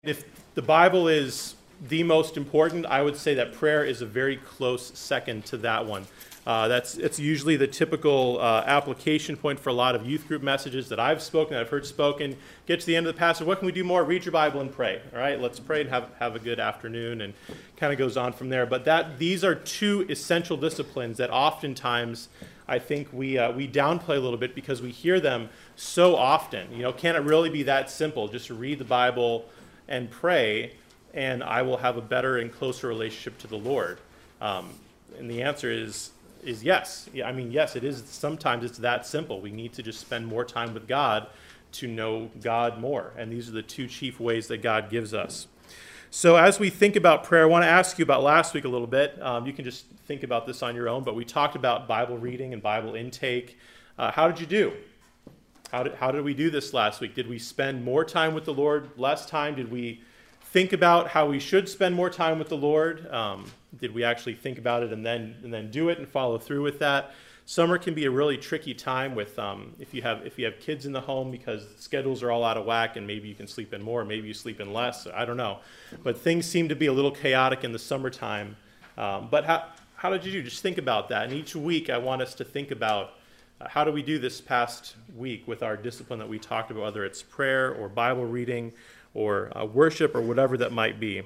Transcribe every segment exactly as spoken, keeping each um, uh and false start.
If the Bible is the most important, I would say that prayer is a very close second to that one. Uh, that's it's usually the typical uh, application point for a lot of youth group messages that I've spoken, that I've heard spoken. Get to the end of the passage, what can we do more? Read your Bible and pray. All right, let's pray and have, have a good afternoon, and kind of goes on from there. But that these are two essential disciplines that oftentimes I think we uh, we downplay a little bit because we hear them so often. You know, can it really be that simple? Just read the Bible and pray, and I will have a better and closer relationship to the Lord. Um, and the answer is is yes. Yeah, I mean, yes, it is. Sometimes it's that simple. We need to just spend more time with God to know God more. And these are the two chief ways that God gives us. So as we think about prayer, I want to ask you about last week a little bit. Um, you can just think about this on your own, but we talked about Bible reading and Bible intake. Uh, how did you do? How did, how did we do this last week? Did we spend more time with the Lord, less time? Did we think about how we should spend more time with the Lord? Um, did we actually think about it and then and then do it and follow through with that? Summer can be a really tricky time with um, if you have if you have kids in the home because schedules are all out of whack, and maybe you can sleep in more, maybe you sleep in less. I don't know, but things seem to be a little chaotic in the summertime. Um, but how how did you do? Just think about that. And each week, I want us to think about uh, how do we do this past week with our discipline that we talked about, whether it's prayer or Bible reading or uh, worship or whatever that might be.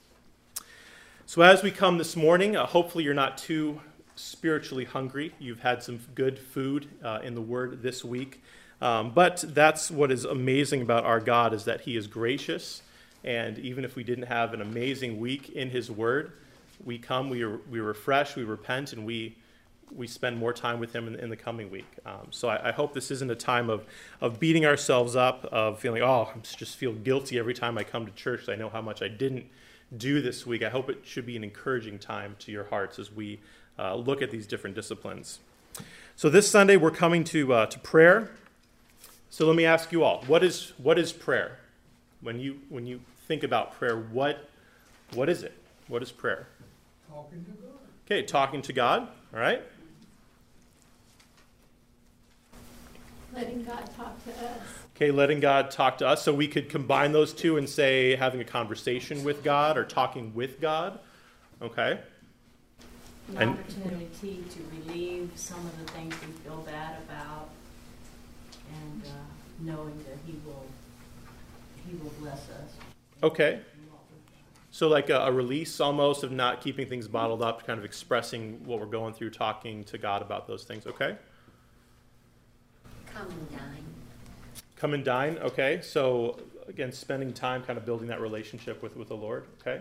So as we come this morning, uh, hopefully you're not too spiritually hungry. You've had some good food uh, in the Word this week. Um, but that's what is amazing about our God, is that He is gracious. And even if we didn't have an amazing week in His Word, we come, we we refresh, we repent, and we we spend more time with Him in, in the coming week. Um, so I, I hope this isn't a time of, of beating ourselves up, of feeling, oh, I just feel guilty every time I come to church. I know how much I didn't do this week. I hope it should be an encouraging time to your hearts as we uh, look at these different disciplines. So this Sunday we're coming to uh, to prayer. So let me ask you all, what is what is prayer? When you when you think about prayer, what what is it? What is prayer? Talking to God. Okay, talking to God. All right. Letting God talk to us. Okay, letting God talk to us. So we could combine those two and say having a conversation with God or talking with God. Okay. An And- opportunity to relieve some of the things we feel bad about, and uh, knowing that He will, He will bless us. Okay. So like a, a release almost of not keeping things bottled up, kind of expressing what we're going through, talking to God about those things. Okay. Come and dine. Come and dine. Okay. So again, spending time kind of building that relationship with, with the Lord. Okay.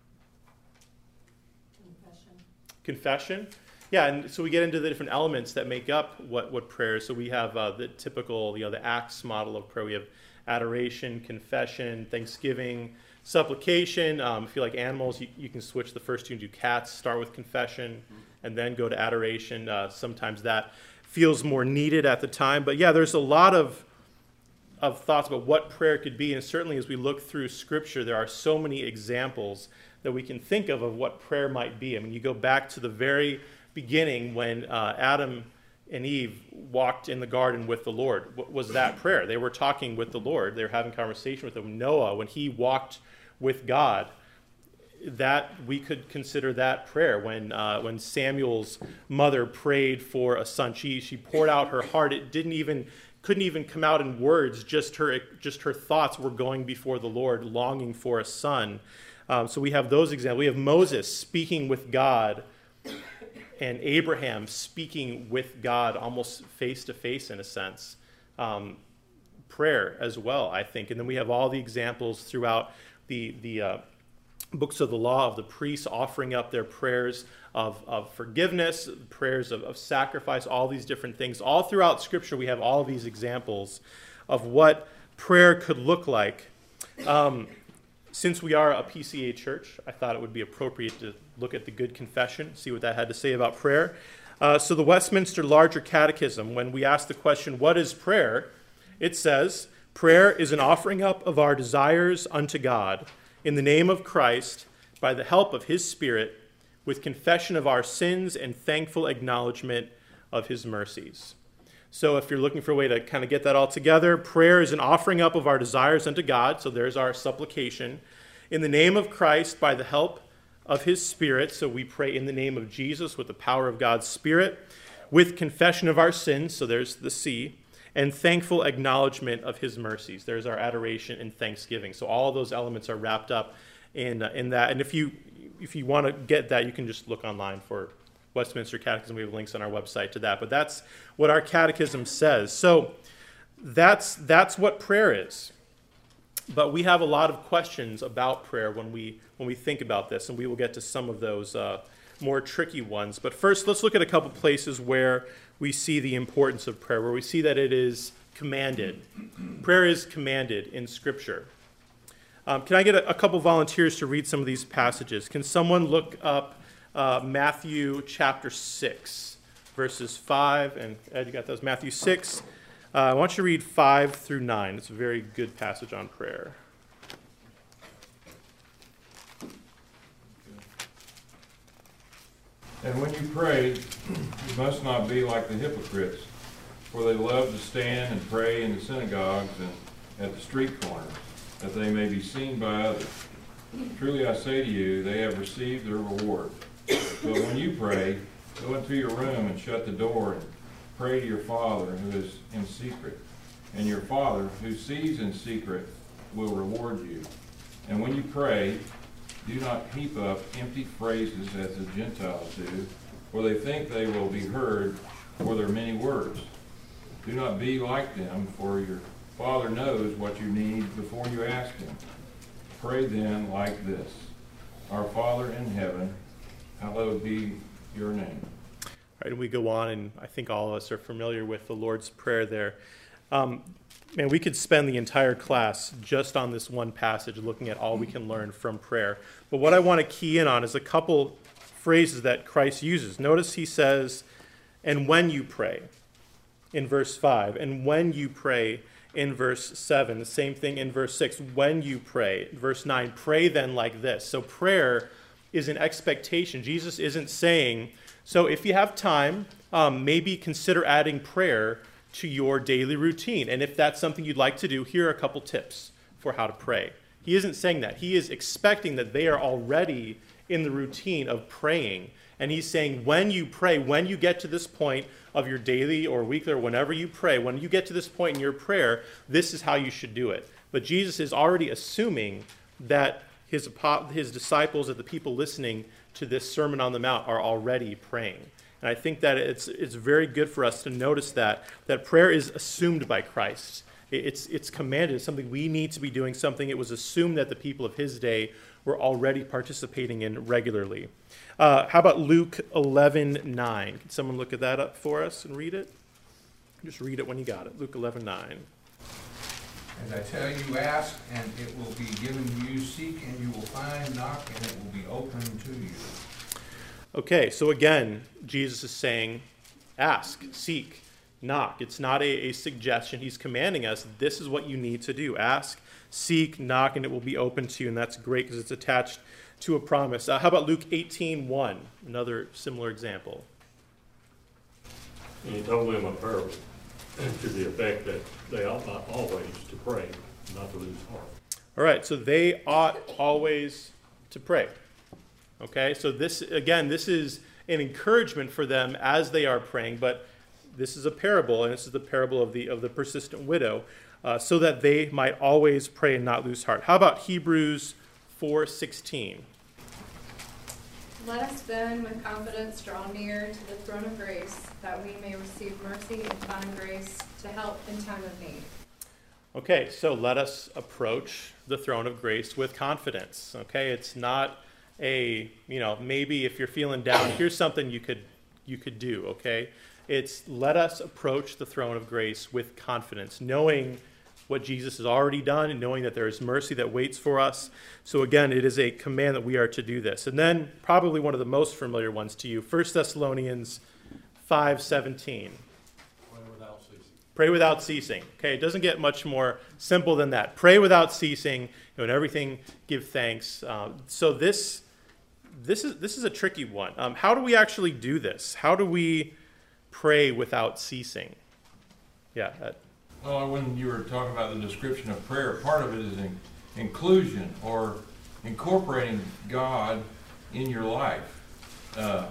Confession. Confession. Yeah, and so we get into the different elements that make up what, what prayer is. So we have uh, the typical, you know, the Acts model of prayer. We have adoration, confession, thanksgiving, supplication. Um, if you like animals, you, you can switch the first two and do cats. Start with confession and then go to adoration. Uh, sometimes that feels more needed at the time. But yeah, there's a lot of of thoughts about what prayer could be. And certainly as we look through Scripture, there are so many examples that we can think of of what prayer might be. I mean, you go back to the very beginning when uh, Adam and Eve walked in the garden with the Lord. What was that prayer? They were talking with the Lord. They were having conversation with him. Noah, when he walked with God, that we could consider that prayer. When uh, when Samuel's mother prayed for a son, she she poured out her heart. It didn't even couldn't even come out in words. Just her just her thoughts were going before the Lord, longing for a son. Um, so we have those examples. We have Moses speaking with God, and Abraham speaking with God almost face to face in a sense. Um, prayer as well, I think. And then we have all the examples throughout the the uh, books of the law of the priests offering up their prayers of, of forgiveness, prayers of, of sacrifice, all these different things. All throughout Scripture, we have all these examples of what prayer could look like. Um, since we are a P C A church, I thought it would be appropriate to look at the Good Confession, see what that had to say about prayer. Uh, so the Westminster Larger Catechism, when we ask the question, what is prayer? It says, prayer is an offering up of our desires unto God, in the name of Christ, by the help of His Spirit, with confession of our sins and thankful acknowledgement of His mercies. So if you're looking for a way to kind of get that all together, prayer is an offering up of our desires unto God. So there's our supplication. In the name of Christ, by the help of his Spirit. So we pray in the name of Jesus with the power of God's Spirit. With confession of our sins. So there's the C. And thankful acknowledgement of his mercies. There's our adoration and thanksgiving. So all of those elements are wrapped up in, uh, in that. And if you if you want to get that, you can just look online for Westminster Catechism. We have links on our website to that. But that's what our catechism says. So that's that's what prayer is. But we have a lot of questions about prayer when we when we think about this, and we will get to some of those uh, more tricky ones. But first, let's look at a couple places where we see the importance of prayer, where we see that it is commanded. Prayer is commanded in Scripture. Um, can I get a, a couple volunteers to read some of these passages? Can someone look up uh, Matthew chapter six, verses five, and Ed, you got those? Matthew six. Uh, I want you to read five through nine. It's a very good passage on prayer. And when you pray, you must not be like the hypocrites, for they love to stand and pray in the synagogues and at the street corners, that they may be seen by others. Truly I say to you, they have received their reward. But when you pray, go into your room and shut the door and pray to your Father who is in secret. And your Father who sees in secret will reward you. And when you pray, do not heap up empty phrases as the Gentiles do, for they think they will be heard for their many words. Do not be like them, for your Father knows what you need before you ask him. Pray then like this: Our Father in heaven, hallowed be your name. All right, and we go on, and I think all of us are familiar with the Lord's Prayer there. Um, man, we could spend the entire class just on this one passage, looking at all we can learn from prayer. But what I want to key in on is a couple phrases that Christ uses. Notice he says, and when you pray, in verse five, and when you pray, in verse seven. The same thing in verse six, when you pray. Verse nine, pray then like this. So prayer is an expectation. Jesus isn't saying, so if you have time, um, maybe consider adding prayer to your daily routine. And if that's something you'd like to do, here are a couple tips for how to pray. He isn't saying that. He is expecting that they are already in the routine of praying. And he's saying, when you pray, when you get to this point of your daily or weekly or whenever you pray, when you get to this point in your prayer, this is how you should do it. But Jesus is already assuming that his, his disciples and the people listening to this Sermon on the Mount are already praying. And I think that it's it's very good for us to notice that, that prayer is assumed by Christ. It's, it's commanded. It's something we need to be doing, something it was assumed that the people of his day were already participating in regularly. Uh, how about Luke eleven nine? Can someone look at that up for us and read it? Just read it when you got it. Luke eleven nine. As I tell you, ask, and it will be given to you. Seek, and you will find. Knock, and it will be open to you. Okay, so again, Jesus is saying, ask, seek, knock. It's not a, a suggestion. He's commanding us, this is what you need to do. Ask, seek, knock, and it will be open to you. And that's great because it's attached to a promise. Uh, how about Luke eighteen one? Another similar example. And he told them a parable to the effect that they ought not always to pray, not to lose heart. All right, so they ought always to pray. Okay, so this, again, this is an encouragement for them as they are praying, but this is a parable, and this is the parable of the of the persistent widow, uh, so that they might always pray and not lose heart. How about Hebrews four sixteen? Let us then with confidence draw near to the throne of grace, that we may receive mercy and find grace to help in time of need. Okay, so let us approach the throne of grace with confidence. Okay, it's not a, you know, maybe if you're feeling down, here's something you could you could do, okay? It's let us approach the throne of grace with confidence, knowing what Jesus has already done and knowing that there is mercy that waits for us. So again, it is a command that we are to do this. And then probably one of the most familiar ones to you, First Thessalonians five seventeen. Pray without ceasing. Pray without ceasing. Okay, it doesn't get much more simple than that. Pray without ceasing. You know, in everything, give thanks. Um, so this this is this is a tricky one. Um, how do we actually do this? How do we pray without ceasing? Yeah, that, Well, when you were talking about the description of prayer, part of it is in, inclusion or incorporating God in your life. Uh,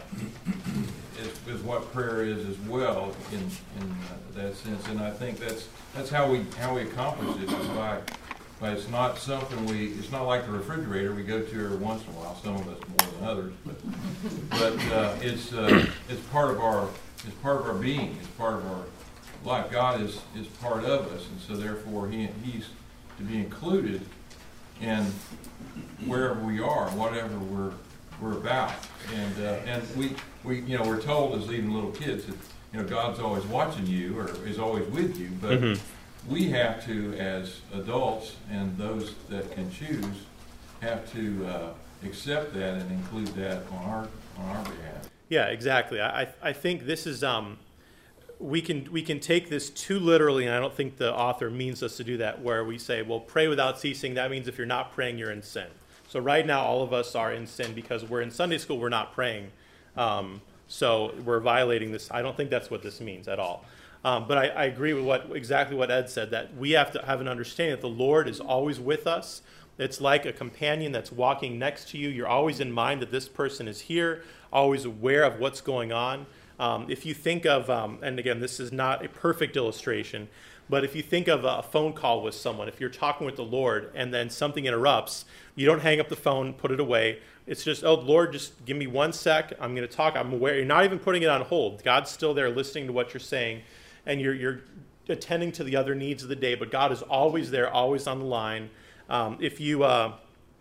is, is what prayer is as well in in uh, that sense, and I think that's that's how we how we accomplish it is by by it's not something we it's not like the refrigerator we go to every once in a while. Some of us more than others, but but uh, it's uh, it's part of our it's part of our being. It's part of our life. God is is part of us, and so therefore he he's to be included in wherever we are, whatever we're we're about. And uh, and we we you know we're told as even little kids that you know God's always watching you or is always with you, but mm-hmm. we have to as adults and those that can choose have to uh, accept that and include that on our on our behalf. Yeah, exactly. I I think this is um we can we can take this too literally, and I don't think the author means us to do that, where we say, well, pray without ceasing. That means if you're not praying, you're in sin. So right now, all of us are in sin because we're in Sunday school, we're not praying. Um, so we're violating this. I don't think that's what this means at all. Um, but I, I agree with what exactly what Ed said, that we have to have an understanding that the Lord is always with us. It's like a companion that's walking next to you. You're always in mind that this person is here, always aware of what's going on. Um, if you think of, um, and again, this is not a perfect illustration, but if you think of a phone call with someone, if you're talking with the Lord and then something interrupts, you don't hang up the phone, put it away. It's just, oh, Lord, just give me one sec. I'm going to talk. I'm aware. You're not even putting it on hold. God's still there listening to what you're saying, and you're you're attending to the other needs of the day, but God is always there, always on the line. Um, if you... Uh,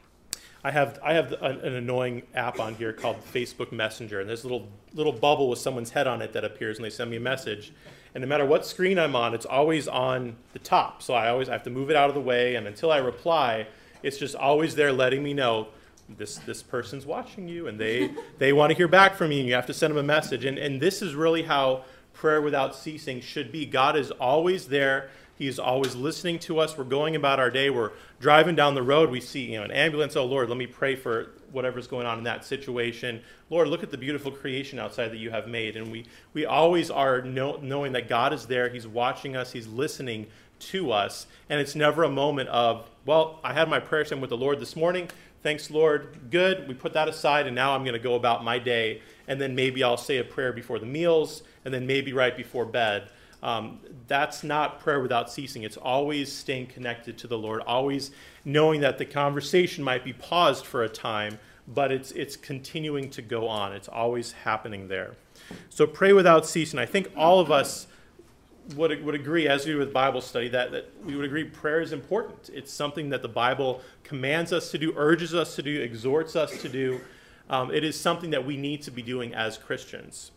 I have I have an, an annoying app on here called Facebook Messenger, and there's a little little bubble with someone's head on it that appears, and they send me a message. And no matter what screen I'm on, it's always on the top. So I always I have to move it out of the way, and until I reply, it's just always there letting me know this this person's watching you, and they they want to hear back from you, and you have to send them a message. And and this is really how prayer without ceasing should be. God is always there. He's always listening to us. We're going about our day. We're driving down the road. We see, you know, an ambulance. Oh, Lord, let me pray for whatever's going on in that situation. Lord, look at the beautiful creation outside that you have made. And we, we always are know, knowing that God is there. He's watching us. He's listening to us. And it's never a moment of, well, I had my prayer time with the Lord this morning. Thanks, Lord. Good. We put that aside, and now I'm going to go about my day. And then maybe I'll say a prayer before the meals, and then maybe right before bed. Um, that's not prayer without ceasing. It's always staying connected to the Lord, always knowing that the conversation might be paused for a time, but it's it's continuing to go on. It's always happening there. So pray without ceasing. I think all of us would would agree, as we do with Bible study, that, that we would agree prayer is important. It's something that the Bible commands us to do, urges us to do, exhorts us to do. Um, it is something that we need to be doing as Christians.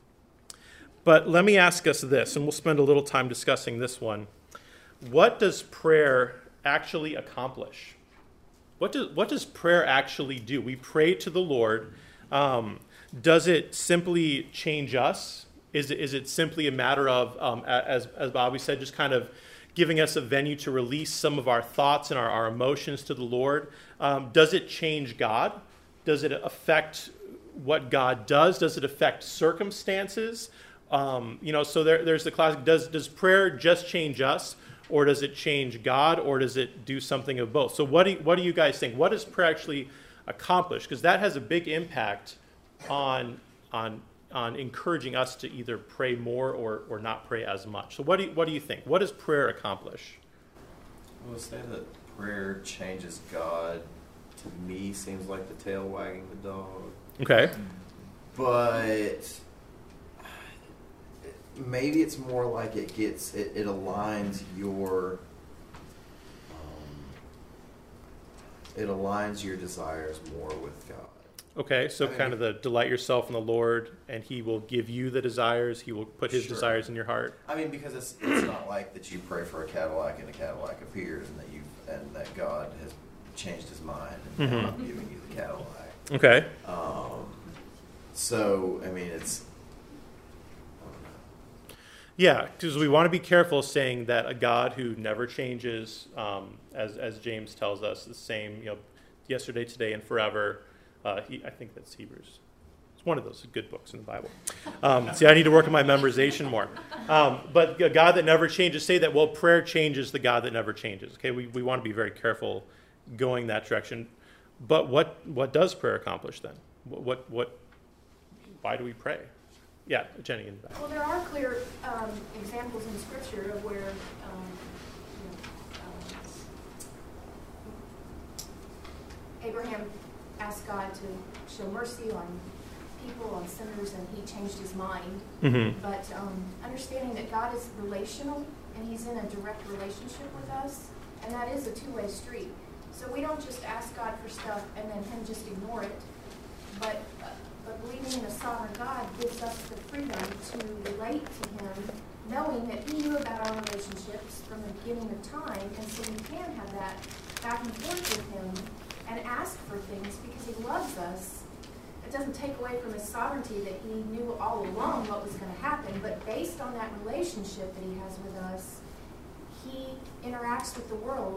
But let me ask us this, and we'll spend a little time discussing this one. What does prayer actually accomplish? What does, what does prayer actually do? We pray to the Lord. Um, does it simply change us? Is it, is it simply a matter of, um, as, as Bobby said, just kind of giving us a venue to release some of our thoughts and our, our emotions to the Lord? Um, does it change God? Does it affect what God does? Does it affect circumstances? Um, you know, so there, there's the classic, does, does prayer just change us, or does it change God, or does it do something of both? So what do you, what do you guys think? What does prayer actually accomplish? Because that has a big impact on, on, on encouraging us to either pray more or, or not pray as much. So what do you, what do you think? What does prayer accomplish? I would say that prayer changes God, to me, seems like the tail wagging the dog. Okay. But maybe it's more like it gets it, it aligns your um, it aligns your desires more with God. Okay, so I mean, kind of the delight yourself in the Lord, and He will give you the desires. He will put His Sure. desires in your heart. I mean, because it's it's not like that you pray for a Cadillac and a Cadillac appears, and that you and that God has changed His mind and Mhm. now I'm giving you the Cadillac. Okay. Um, so I mean, it's. I don't know. Yeah, because we want to be careful saying that a God who never changes, um, as as James tells us, the same, you know, yesterday, today, and forever. Uh, he, I think that's Hebrews. It's one of those good books in the Bible. Um, see, I need to work on my memorization more. Um, but a God that never changes, say that, well, prayer changes the God that never changes. Okay, we, we want to be very careful going that direction. But what, what does prayer accomplish then? What, what, what why do we pray? Yeah, Jenny in the back. Well, there are clear um, examples in Scripture of where um, you know, um, Abraham asked God to show mercy on people, on sinners, and he changed his mind. Mm-hmm. But um, understanding that God is relational, and he's in a direct relationship with us, and that is a two-way street. So we don't just ask God for stuff and then him just ignore it, but uh, but believing in a sovereign God gives us the freedom to relate to him, knowing that he knew about our relationships from the beginning of time, and so we can have that back and forth with him and ask for things because he loves us. It doesn't take away from his sovereignty that he knew all along what was going to happen, but based on that relationship that he has with us, he interacts with the world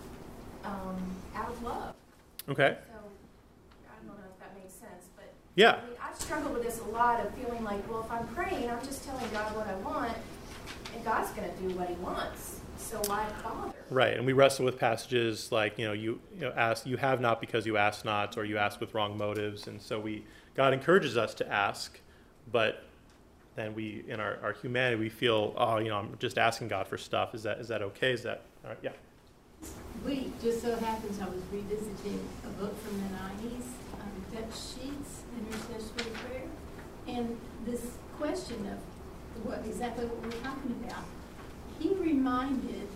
um, out of love. Okay. So, I don't know if that makes sense, but Yeah. I mean, I've struggled with this a lot of feeling like, well, if I'm praying, I'm just telling God what I want, and God's going to do what he wants. So why bother? Right, and we wrestle with passages like, you know, you, you know, ask, you have not because you ask not, or you ask with wrong motives, and so we, God encourages us to ask, but then we, in our, our humanity, we feel, oh, you know, I'm just asking God for stuff. Is that is that okay? Is that all right? Yeah. We, just so happens I was revisiting a book from the nineties, um, Dutch Sheets, Intercessory Prayer, and this question of what exactly what we're talking about. He reminded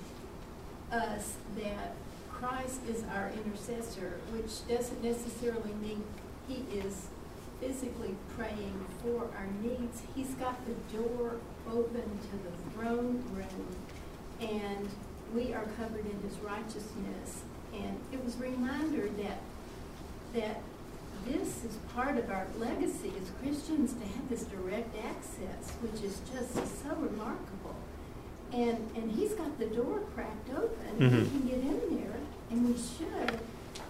us that Christ is our intercessor, which doesn't necessarily mean he is physically praying for our needs. He's got the door open to the throne room, and we are covered in his righteousness. And it was a reminder that that this is part of our legacy as Christians, to have this direct access, which is just so remarkable. And and he's got the door cracked open. Mm-hmm. We can get in there, and we should.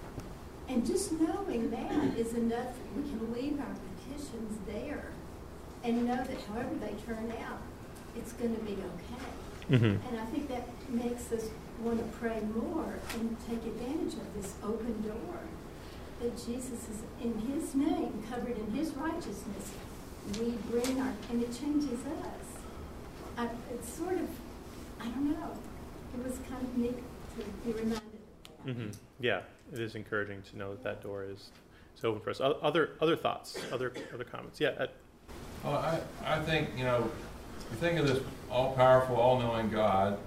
And just knowing that is enough. We can leave our petitions there and know that however they turn out, it's going to be okay. Mm-hmm. And I think that makes us want to pray more and take advantage of this open door. That Jesus is in his name, covered in his righteousness. We bring our, and it changes us. I, it's sort of, I don't know, it was kind of neat to be reminded of that. Mm-hmm. Yeah, it is encouraging to know that that door is, is open for us. O- Other other thoughts, other other comments? Yeah. Ed. Well, I, I think, you know, you think of this all-powerful, all-knowing God,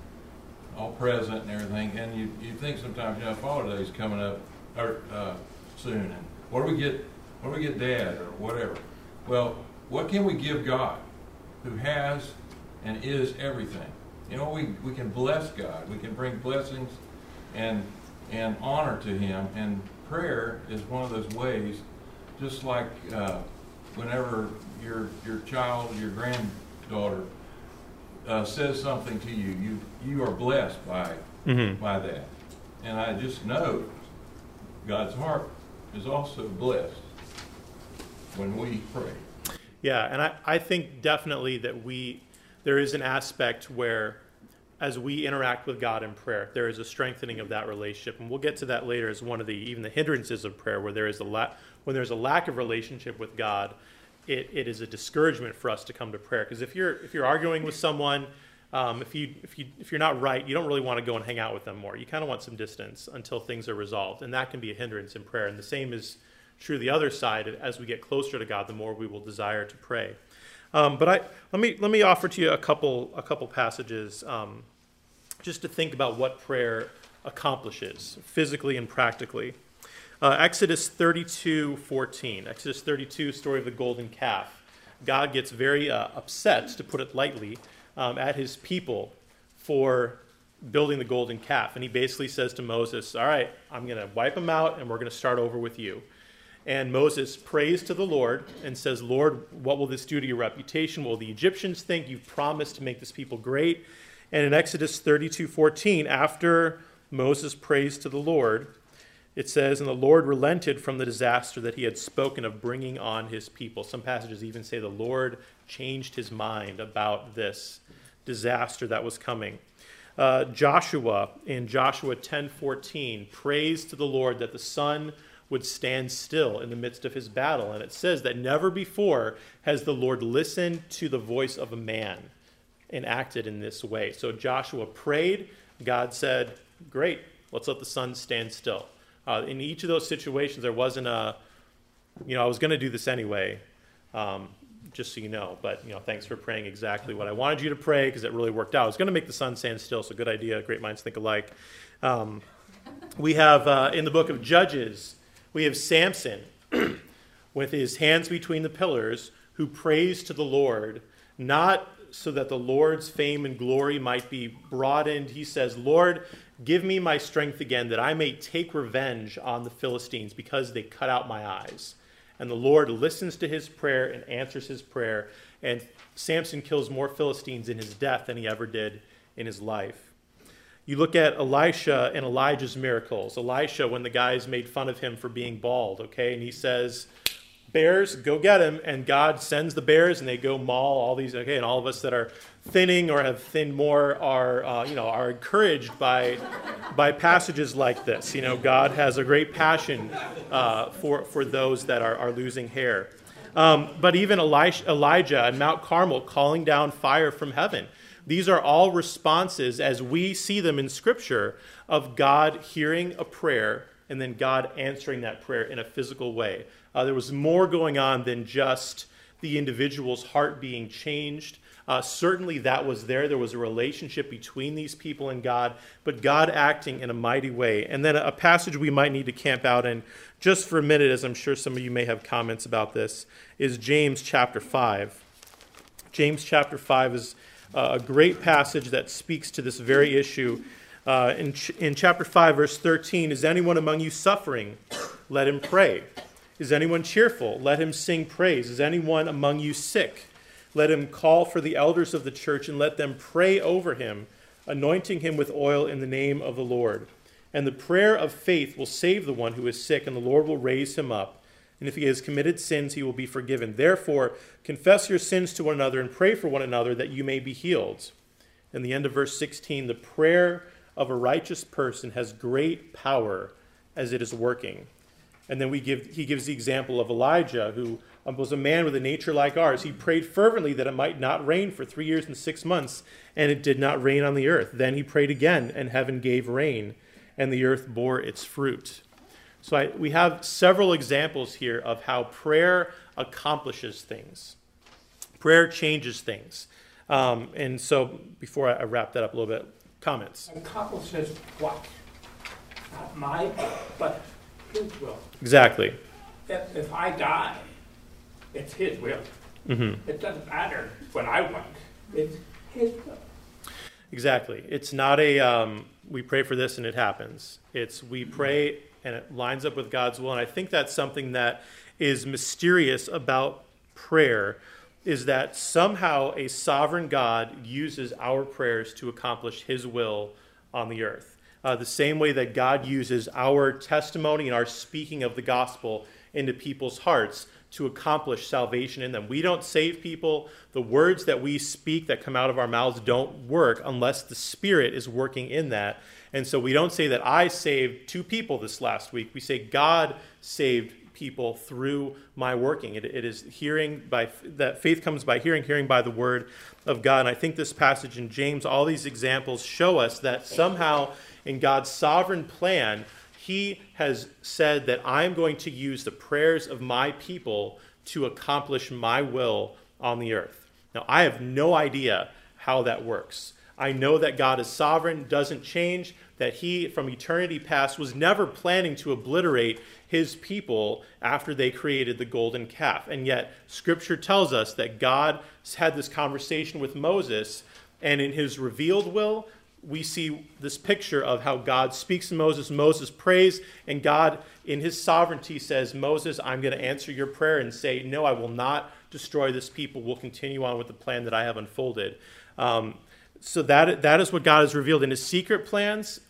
all-present and everything, and you, you think sometimes, you know, Father Day's coming up or, uh, soon, and what do we get, what do we get Dad, or whatever? Well, what can we give God, who has and is everything? You know, we, we can bless God. We can bring blessings and and honor to him, and prayer is one of those ways, just like uh, whenever your your child, your granddaughter uh, says something to you, you you are blessed by Mm-hmm. by that. And I just know God's heart is also blessed when we pray. Yeah, and I, I think definitely that we, there is an aspect where as we interact with God in prayer, there is a strengthening of that relationship. And we'll get to that later as one of the, even the hindrances of prayer, where there is a la- when there's a lack of relationship with God, it, it is a discouragement for us to come to prayer. Because if you're, if you're arguing with someone, um, if, you, if, you, if you're not right, you don't really want to go and hang out with them more. You kind of want some distance until things are resolved. And that can be a hindrance in prayer. And the same is true the other side. As we get closer to God, the more we will desire to pray. Um, but I let me let me offer to you a couple a couple passages um, just to think about what prayer accomplishes physically and practically. Uh, Exodus thirty-two fourteen. Exodus thirty-two, story of the golden calf. God gets very uh, upset, to put it lightly, um, at his people for building the golden calf, and he basically says to Moses, "All right, I'm going to wipe them out, and we're going to start over with you." And Moses prays to the Lord and says, "Lord, what will this do to your reputation? Will the Egyptians think you've promised to make this people great?" And in Exodus thirty-two fourteen, after Moses prays to the Lord, It says, and the Lord relented from the disaster that he had spoken of bringing on his people. Some passages even say the Lord changed his mind about this disaster that was coming. Uh, Joshua, in Joshua ten fourteen, prays to the Lord that the sun would stand still in the midst of his battle. And it says that never before has the Lord listened to the voice of a man and acted in this way. So Joshua prayed. God said, great, let's let the sun stand still. Uh, in each of those situations, there wasn't a, you know, I was going to do this anyway, um, just so you know. But, you know, thanks for praying exactly what I wanted you to pray, because it really worked out. I was going to make the sun stand still, so good idea. Great minds think alike. Um, we have, uh, in the book of Judges, we have Samson with his hands between the pillars, who prays to the Lord, not so that the Lord's fame and glory might be broadened. He says, Lord, give me my strength again, that I may take revenge on the Philistines, because they cut out my eyes. And the Lord listens to his prayer and answers his prayer. And Samson kills more Philistines in his death than he ever did in his life. You look at Elisha and Elijah's miracles. Elisha, when the guys made fun of him for being bald, okay, and he says, bears, go get him, and God sends the bears, and they go maul all these, okay, and all of us that are thinning or have thinned more are, uh, you know, are encouraged by by passages like this. You know, God has a great passion uh, for, for those that are, are losing hair. Um, but even Elisha, Elijah and Mount Carmel calling down fire from heaven. These are all responses, as we see them in Scripture, of God hearing a prayer and then God answering that prayer in a physical way. Uh, there was more going on than just the individual's heart being changed. Uh, certainly that was there. There was a relationship between these people and God, but God acting in a mighty way. And then a passage we might need to camp out in just for a minute, as I'm sure some of you may have comments about this, is James chapter five. James chapter five is uh, a great passage that speaks to this very issue. Uh, in, ch- in chapter five, verse thirteen, is anyone among you suffering? Let him pray. Is anyone cheerful? Let him sing praise. Is anyone among you sick? Let him call for the elders of the church and let them pray over him, anointing him with oil in the name of the Lord. And the prayer of faith will save the one who is sick, and the Lord will raise him up. And if he has committed sins, he will be forgiven. Therefore, confess your sins to one another and pray for one another that you may be healed. In the end of verse sixteen, the prayer of a righteous person has great power as it is working. And then we give, he gives the example of Elijah, who was a man with a nature like ours. He prayed fervently that it might not rain for three years and six months, and it did not rain on the earth. Then he prayed again, and heaven gave rain, and the earth bore its fruit. So I, we have several examples here of how prayer accomplishes things. Prayer changes things. Um, and so before I, I wrap that up a little bit, comments? Accomplishes what? Not my will, but his will. Exactly. If, if I die, it's his will. Mm-hmm. It doesn't matter what I want. It's his will. Exactly. It's not a, um, we pray for this and it happens. It's we pray and it lines up with God's will. And I think that's something that is mysterious about prayer, is that somehow a sovereign God uses our prayers to accomplish his will on the earth. Uh, the same way that God uses our testimony and our speaking of the gospel into people's hearts to accomplish salvation in them. We don't save people. The words that we speak that come out of our mouths don't work unless the Spirit is working in that. And so we don't say that I saved two people this last week. We say God saved people through my working. It, it is hearing by, that faith comes by hearing, hearing by the word of God. And I think this passage in James, all these examples show us that somehow in God's sovereign plan, he has said that I'm going to use the prayers of my people to accomplish my will on the earth. Now, I have no idea how that works. I know that God is sovereign, doesn't change, that he, from eternity past, was never planning to obliterate his people after they created the golden calf. And yet, Scripture tells us that God had this conversation with Moses, and in his revealed will, we see this picture of how God speaks to Moses. Moses prays, and God, in his sovereignty, says, Moses, I'm going to answer your prayer and say, no, I will not destroy this people. We'll continue on with the plan that I have unfolded. Um, so that that is what God has revealed in his secret plans.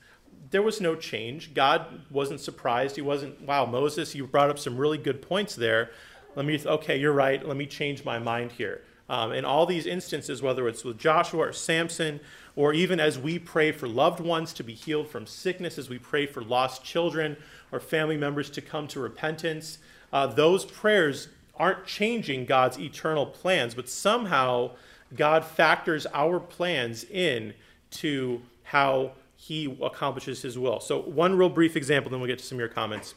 there was no change. God wasn't surprised. He wasn't, wow, Moses, you brought up some really good points there. Let me, okay, you're right. Let me change my mind here. Um, in all these instances, whether it's with Joshua or Samson, or even as we pray for loved ones to be healed from sickness, as we pray for lost children or family members to come to repentance, uh, those prayers aren't changing God's eternal plans, but somehow God factors our plans in to how he accomplishes his will. So one real brief example, then we'll get to some of your comments.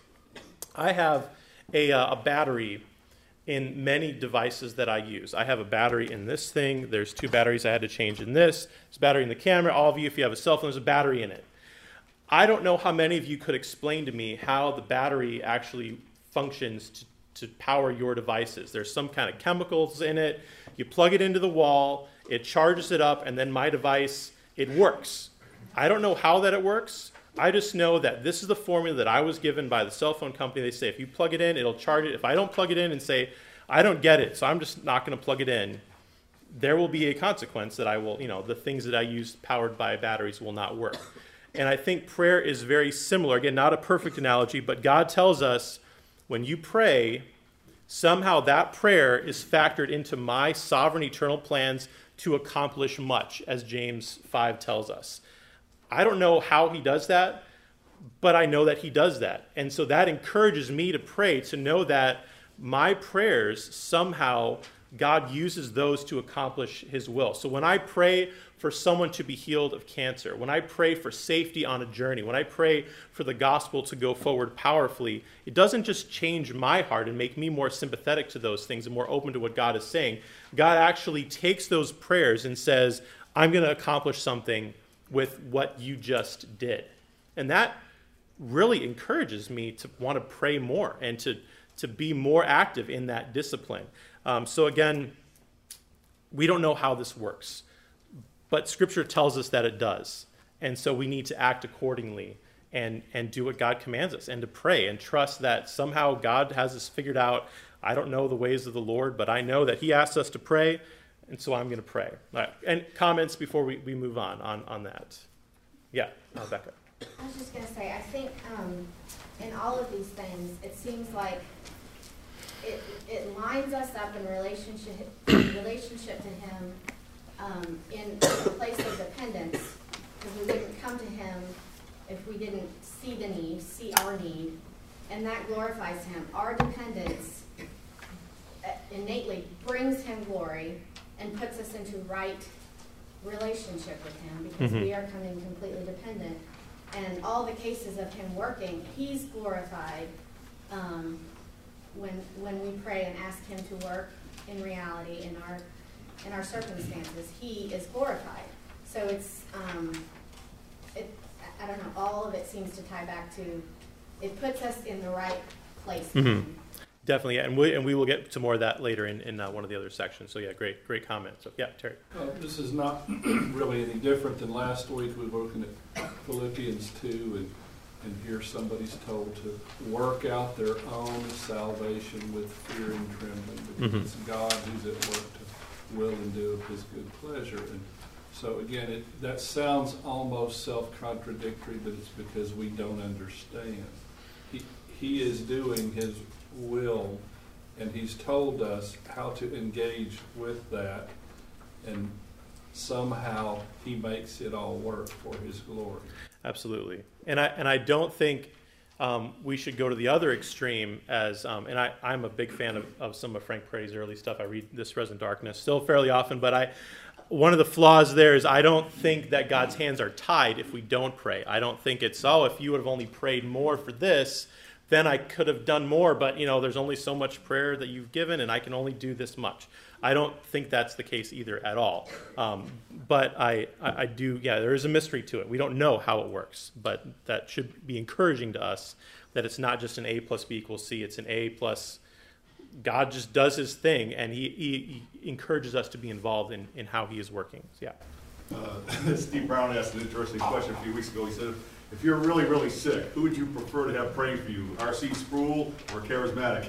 I have a, uh, a battery in many devices that I use. I have a battery in this thing. There's two batteries I had to change in this. There's a battery in the camera. All of you, if you have a cell phone, there's a battery in it. I don't know how many of you could explain to me how the battery actually functions to, to power your devices. There's some kind of chemicals in it. You plug it into the wall, it charges it up, and then my device, it works. I don't know how that it works. I just know that this is the formula that I was given by the cell phone company. They say, if you plug it in, it'll charge it. If I don't plug it in and say, I don't get it, so I'm just not going to plug it in, there will be a consequence that I will, you know, the things that I use powered by batteries will not work. And I think prayer is very similar. Again, not a perfect analogy, but God tells us when you pray, somehow that prayer is factored into my sovereign eternal plans to accomplish much, as James five tells us. I don't know how he does that, but I know that he does that. And so that encourages me to pray, to know that my prayers, somehow God uses those to accomplish his will. So when I pray for someone to be healed of cancer, when I pray for safety on a journey, when I pray for the gospel to go forward powerfully, it doesn't just change my heart and make me more sympathetic to those things and more open to what God is saying. God actually takes those prayers and says, I'm going to accomplish something with what you just did. And that really encourages me to want to pray more and to, to be more active in that discipline. Um, so again, we don't know how this works, but Scripture tells us that it does. And so we need to act accordingly and, and do what God commands us and to pray and trust that somehow God has us figured out. I don't know the ways of the Lord, but I know that he asks us to pray. And so I'm going to pray. All right. And comments before we, we move on, on on that? Yeah, uh, Becca. I was just going to say, I think um, in all of these things, it seems like it it lines us up in relationship relationship to him um, in a place of dependence, because we wouldn't come to him if we didn't see the need, see our need, and that glorifies him. Our dependence innately brings him glory and puts us into right relationship with him, because mm-hmm. we are coming completely dependent. And all the cases of him working, he's glorified um, when when we pray and ask him to work in reality in our in our circumstances. He is glorified. So it's um, it I don't know. All of it seems to tie back to it puts us in the right place. Mm-hmm. Definitely, and we and we will get to more of that later in, in uh, one of the other sections. So yeah, great great comment. So yeah, Terry. Uh, this is not really any different than last week. We were looking at Philippians two, and and here somebody's told to work out their own salvation with fear and trembling, because mm-hmm. it's God who's at work to will and do of his good pleasure. And so again, it, that sounds almost self-contradictory, but it's because we don't understand. He he is doing his will, and he's told us how to engage with that, and somehow he makes it all work for his glory. Absolutely. And I and I don't think um, we should go to the other extreme as, um, and I, I'm a big fan of, of some of Frank Perry's early stuff. I read This Resin Darkness still fairly often, but I one of the flaws there is I don't think that God's hands are tied if we don't pray. I don't think it's, oh, if you would have only prayed more for this, then I could have done more, but you know, there's only so much prayer that you've given, and I can only do this much. I don't think that's the case either at all. Um, but I, I, I do, yeah, there is a mystery to it. We don't know how it works, but that should be encouraging to us that it's not just an A plus B equals C. It's an A plus God just does his thing, and he, he, he encourages us to be involved in, in how he is working. Yeah. Uh, Steve Brown asked an interesting question a few weeks ago. He said, if you're really, really sick, who would you prefer to have praying for you, R C Sproul or Charismatic?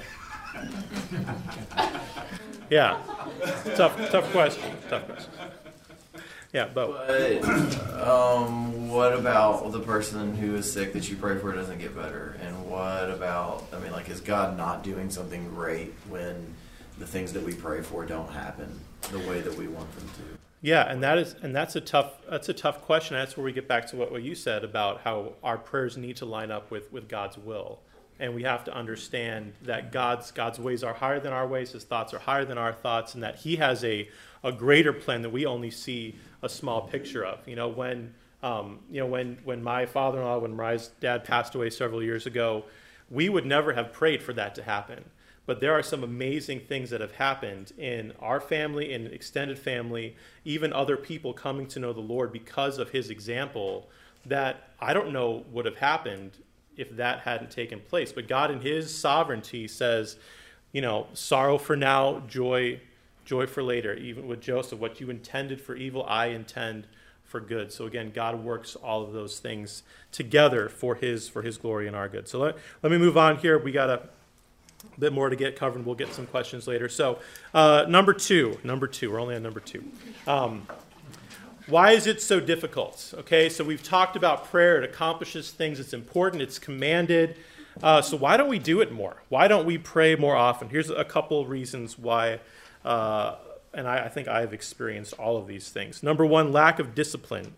Yeah, tough, tough question. Tough question. Yeah, Bo. But um, what about the person who is sick that you pray for doesn't get better? And what about, I mean, like, is God not doing something great when the things that we pray for don't happen the way that we want them to? Yeah, and that is, and that's a tough, that's a tough question. That's where we get back to what, what you said about how our prayers need to line up with, with God's will. And we have to understand that God's God's ways are higher than our ways, his thoughts are higher than our thoughts, and that he has a, a greater plan that we only see a small picture of. You know, when um, you know, when when my father-in-law, when Mariah's dad passed away several years ago, we would never have prayed for that to happen. But there are some amazing things that have happened in our family, in extended family, even other people coming to know the Lord because of his example that I don't know would have happened if that hadn't taken place. But God in his sovereignty says, you know, sorrow for now, joy, joy for later. Even with Joseph, what you intended for evil, I intend for good. So again, God works all of those things together for his for his glory and our good. So let, let me move on here. We got a bit more to get covered. We'll get some questions later. So uh, number two, number two, we're only on number two. Um, Why is it so difficult? Okay, so we've talked about prayer. It accomplishes things. It's important. It's commanded. Uh, so why don't we do it more? Why don't we pray more often? Here's a couple of reasons why, uh, and I, I think I've experienced all of these things. Number one, lack of discipline.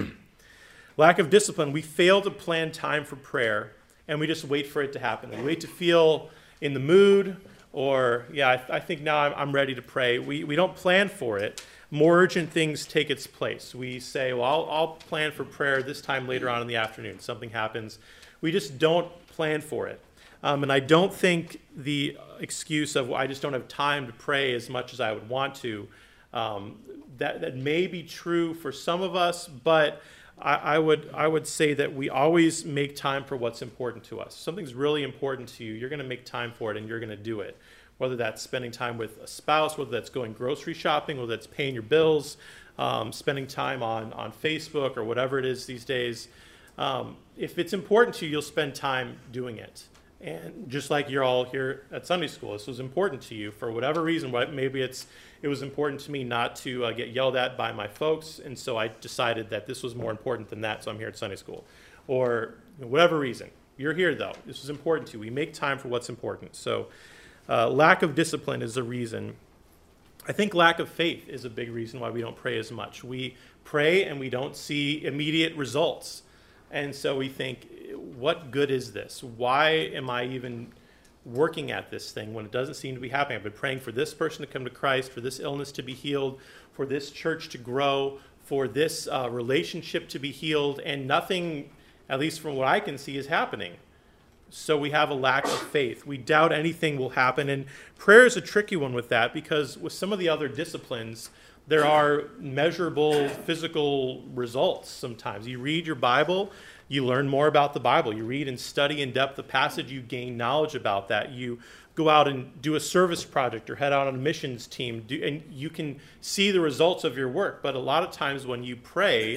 Lack of discipline. We fail to plan time for prayer, and we just wait for it to happen. We wait to feel in the mood, or, yeah, I, I think now I'm, I'm ready to pray. We, we don't plan for it. More urgent things take its place. We say, well, I'll, I'll plan for prayer this time later on in the afternoon. Something happens. We just don't plan for it. Um, and I don't think the excuse of, well, I just don't have time to pray as much as I would want to, um, that, that may be true for some of us, but I, I would I would say that we always make time for what's important to us. Something's really important to you, you're going to make time for it, and you're going to do it. Whether that's spending time with a spouse, whether that's going grocery shopping, whether that's paying your bills, um, spending time on, on Facebook or whatever it is these days. Um, if it's important to you, you'll spend time doing it. And just like you're all here at Sunday school, this was important to you for whatever reason. Maybe it's it was important to me not to uh, get yelled at by my folks, and so I decided that this was more important than that, so I'm here at Sunday school. Or whatever reason. You're here, though. This is important to you. We make time for what's important. So Uh, lack of discipline is a reason. I think lack of faith is a big reason why we don't pray as much. We pray and we don't see immediate results. And so we think, what good is this? Why am I even working at this thing when it doesn't seem to be happening? I've been praying for this person to come to Christ, for this illness to be healed, for this church to grow, for this uh, relationship to be healed, and nothing, at least from what I can see, is happening. So we have a lack of faith. We doubt anything will happen. And prayer is a tricky one with that, because with some of the other disciplines, there are measurable physical results sometimes. You read your Bible, you learn more about the Bible. You read and study in depth the passage, you gain knowledge about that. You go out and do a service project or head out on a missions team, do, and you can see the results of your work. But a lot of times when you pray,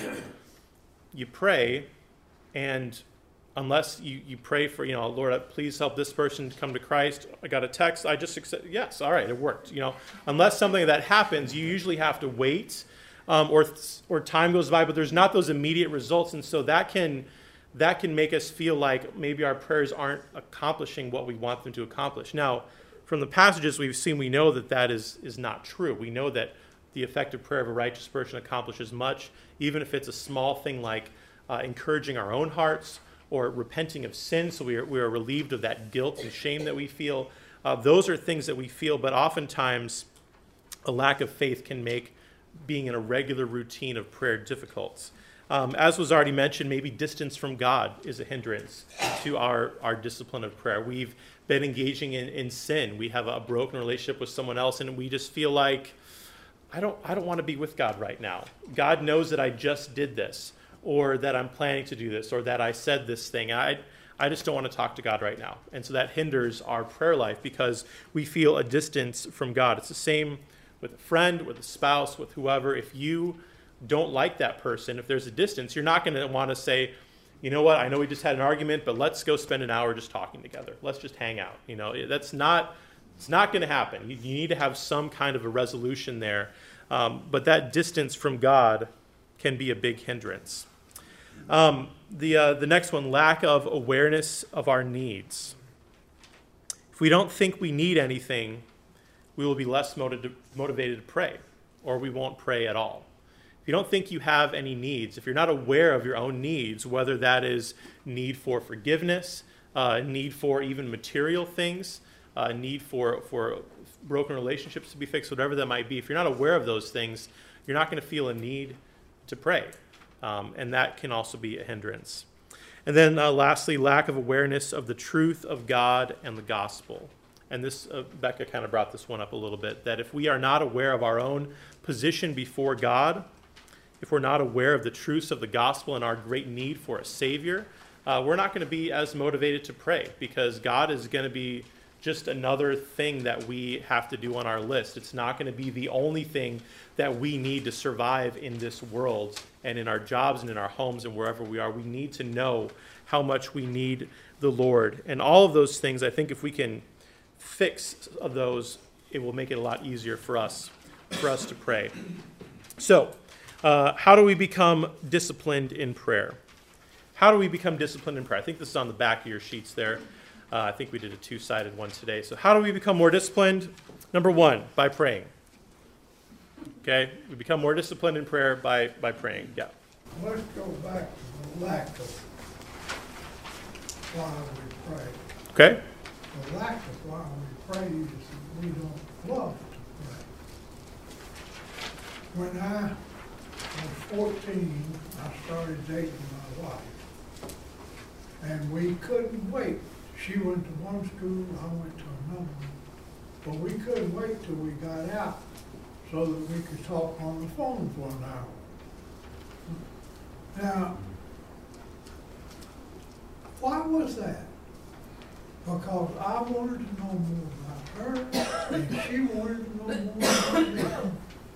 you pray, and unless you, you pray for, you know, Lord, please help this person to come to Christ. I got a text. I just accept. Yes, all right, it worked. You know, unless something like that happens, you usually have to wait, um, or or time goes by. But there's not those immediate results, and so that can that can make us feel like maybe our prayers aren't accomplishing what we want them to accomplish. Now, from the passages we've seen, we know that that is is not true. We know that the effective prayer of a righteous person accomplishes much, even if it's a small thing like uh, encouraging our own hearts, or repenting of sin, so we are, we are relieved of that guilt and shame that we feel. Uh, those are things that we feel, but oftentimes a lack of faith can make being in a regular routine of prayer difficult. Um, as was already mentioned, maybe distance from God is a hindrance to our, our discipline of prayer. We've been engaging in, in sin. We have a broken relationship with someone else, and we just feel like, I don't, I don't want to be with God right now. God knows that I just did this, or that I'm planning to do this, or that I said this thing. I I just don't want to talk to God right now. And so that hinders our prayer life because we feel a distance from God. It's the same with a friend, with a spouse, with whoever. If you don't like that person, if there's a distance, you're not going to want to say, you know what, I know we just had an argument, but let's go spend an hour just talking together. Let's just hang out. You know, that's not, it's not going to happen. You, you need to have some kind of a resolution there. Um, but that distance from God can be a big hindrance. Um, the, uh, the next one, lack of awareness of our needs. If we don't think we need anything, we will be less motiv- motivated to pray, or we won't pray at all. If you don't think you have any needs, if you're not aware of your own needs, whether that is need for forgiveness, uh, need for even material things, uh, need for, for broken relationships to be fixed, whatever that might be, if you're not aware of those things, you're not going to feel a need to pray. Um, and that can also be a hindrance. And then uh, lastly, lack of awareness of the truth of God and the gospel. And this, uh, Becca kind of brought this one up a little bit, that if we are not aware of our own position before God, if we're not aware of the truths of the gospel and our great need for a Savior, uh, we're not going to be as motivated to pray, because God is going to be just another thing that we have to do on our list. It's not going to be the only thing that we need to survive in this world and in our jobs and in our homes and wherever we are. We need to know how much we need the Lord. And all of those things, I think if we can fix those, it will make it a lot easier for us, for us to pray. So, uh, how do we become disciplined in prayer? How do we become disciplined in prayer? I think this is on the back of your sheets there. Uh, I think we did a two-sided one today. So how do we become more disciplined? Number one, by praying. Okay? We become more disciplined in prayer by, by praying. Yeah. Let's go back to the lack of why we pray. Okay? The lack of why we pray is that we don't love to pray. When I was fourteen, I started dating my wife. And we couldn't wait. She went to one school, I went to another one. But we couldn't wait till we got out so that we could talk on the phone for an hour. Now, why was that? Because I wanted to know more about her, and she wanted to know more about me.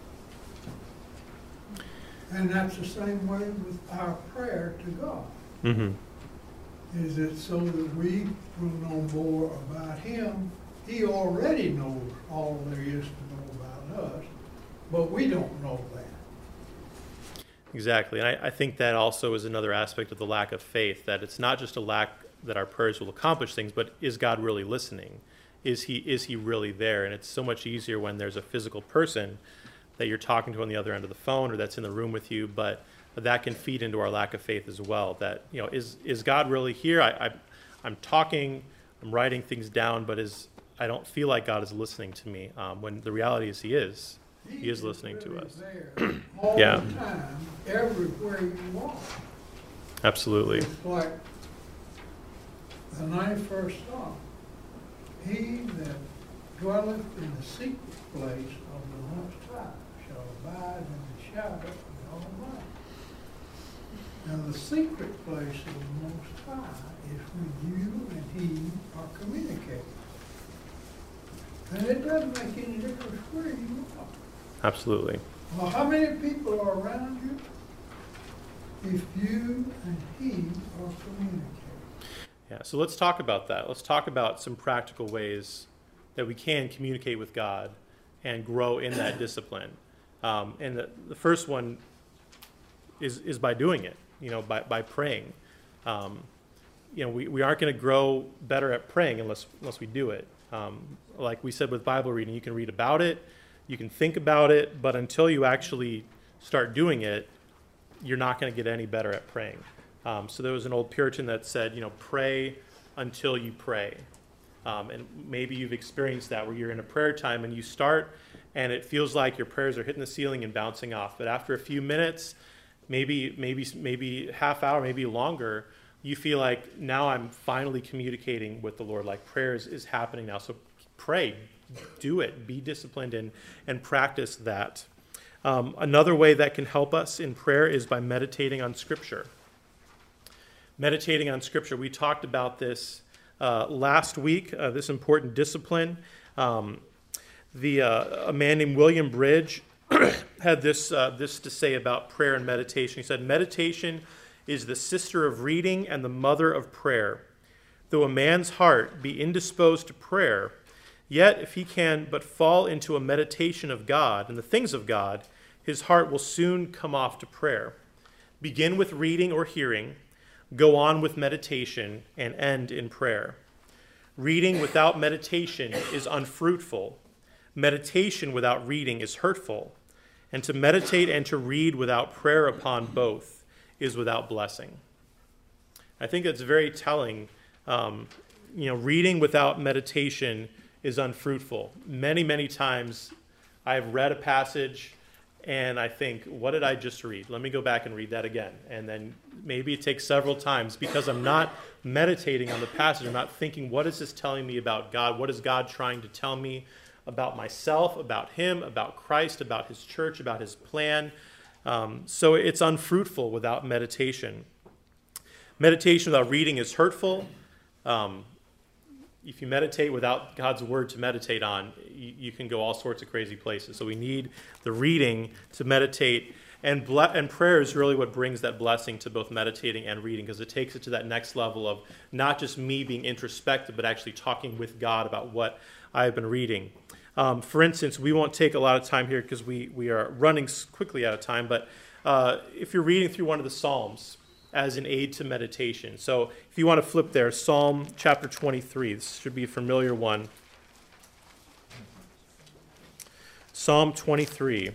And that's the same way with our prayer to God. Mm-hmm. Is it so that we will know more about Him? He already knows all there is to know about us, but we don't know that. Exactly. And I, I think that also is another aspect of the lack of faith, that it's not just a lack that our prayers will accomplish things, but is God really listening? Is he, is he really there? And it's so much easier when there's a physical person that you're talking to on the other end of the phone or that's in the room with you, but that can feed into our lack of faith as well. That, you know, is is God really here? I, I, I'm talking, I'm writing things down, but is I don't feel like God is listening to me. Um, when the reality is, He is. He, he is listening really to us. There all yeah. the time, everywhere you are. Absolutely. It's like the ninety-first Psalm. He that dwelleth in the secret place of the Most High shall abide in the shadow of the Almighty. Now, the secret place of the Most High is when you and He are communicating. And it doesn't make any difference where you are. Absolutely. Well, how many people are around you? If you and He are communicating. Yeah, so let's talk about that. Let's talk about some practical ways that we can communicate with God and grow in that discipline. Um, and the, the first one is is by doing it, you know, by, by praying. Um, you know, we, we aren't going to grow better at praying unless unless we do it. Um, like we said with Bible reading, you can read about it, you can think about it, but until you actually start doing it, you're not going to get any better at praying. Um, so there was an old Puritan that said, you know, pray until you pray. Um, and maybe you've experienced that where you're in a prayer time and you start and it feels like your prayers are hitting the ceiling and bouncing off. But after a few minutes, maybe maybe maybe half hour, maybe longer, you feel like now I'm finally communicating with the Lord. Like prayer is, is happening now. So pray, do it, be disciplined and, and practice that. Um, another way that can help us in prayer is by meditating on Scripture. Meditating on Scripture. We talked about this uh, last week, uh, this important discipline. Um, the uh, a man named William Bridge had this uh, this to say about prayer and meditation. He said, meditation is the sister of reading and the mother of prayer. Though a man's heart be indisposed to prayer, yet if he can but fall into a meditation of God and the things of God, his heart will soon come off to prayer. Begin with reading or hearing, go on with meditation, and end in prayer. Reading without meditation is unfruitful. Meditation without reading is hurtful. And to meditate and to read without prayer upon both is without blessing. I think that's very telling. Um, you know, reading without meditation is unfruitful. Many, many times I've read a passage and I think, what did I just read? Let me go back and read that again. And then maybe it takes several times because I'm not meditating on the passage. I'm not thinking, what is this telling me about God? What is God trying to tell me about myself, about him, about Christ, about his church, about his plan? Um, so it's unfruitful without meditation. Meditation without reading is hurtful. Um, if you meditate without God's word to meditate on, you, you can go all sorts of crazy places. So we need the reading to meditate. And, ble- and prayer is really what brings that blessing to both meditating and reading, because it takes it to that next level of not just me being introspective, but actually talking with God about what I've been reading. Um, for instance, we won't take a lot of time here because we, we are running quickly out of time, but uh, if you're reading through one of the Psalms as an aid to meditation. So if you want to flip there, Psalm chapter twenty-three. This should be a familiar one. Psalm twenty-three.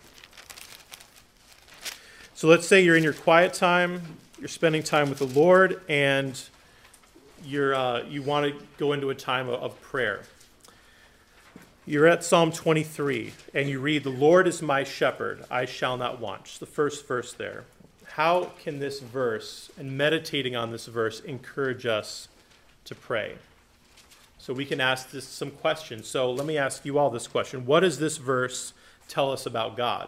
So let's say you're in your quiet time, you're spending time with the Lord, and you're uh, you want to go into a time of, of prayer. You're at Psalm twenty-three, and you read, "The Lord is my shepherd, I shall not want." It's the first verse there. How can this verse, and meditating on this verse, encourage us to pray? So we can ask this some questions. So let me ask you all this question. What does this verse tell us about God?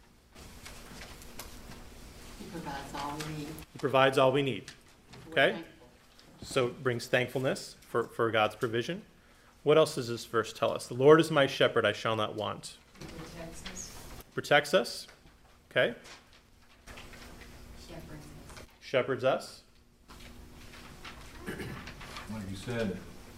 He provides all we need. He provides all we need. Okay? So it brings thankfulness for, for God's provision. What else does this verse tell us? The Lord is my shepherd, I shall not want. He protects us. Protects us. Okay? Shepherds us. Shepherds us. Like you said